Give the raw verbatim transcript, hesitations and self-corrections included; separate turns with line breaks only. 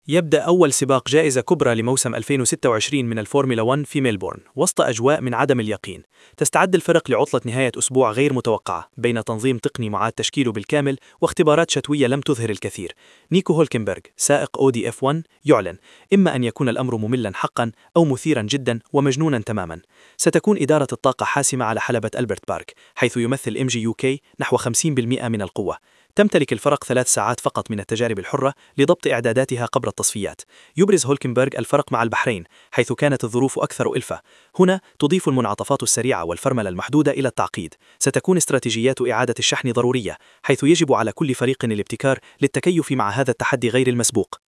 يبدأ أول سباق جائزة كبرى لموسم ألفين وستة وعشرين من الفورمولا واحد في ميلبورن وسط أجواء من عدم اليقين. تستعد الفرق لعطلة نهاية أسبوع غير متوقعة بين تنظيم تقني معاد تشكيله بالكامل واختبارات شتوية لم تظهر الكثير. نيكو هولكنبرغ سائق أودي إف واحد يعلن: إما أن يكون الأمر مملا حقا أو مثيرا جدا ومجنونا تماما. ستكون إدارة الطاقة حاسمة على حلبة ألبرت بارك، حيث يمثل إم جي يو كي نحو خمسين بالمئة من القوة. تمتلك الفرق ثلاث ساعات فقط من التجارب الحرة لضبط إعداداتها قبل التصفيات. يبرز هولكنبرغ الفرق مع البحرين، حيث كانت الظروف أكثر ألفة. هنا تضيف المنعطفات السريعة والفرملة المحدودة إلى التعقيد. ستكون استراتيجيات إعادة الشحن ضرورية، حيث يجب على كل فريق الابتكار للتكيف مع هذا التحدي غير المسبوق.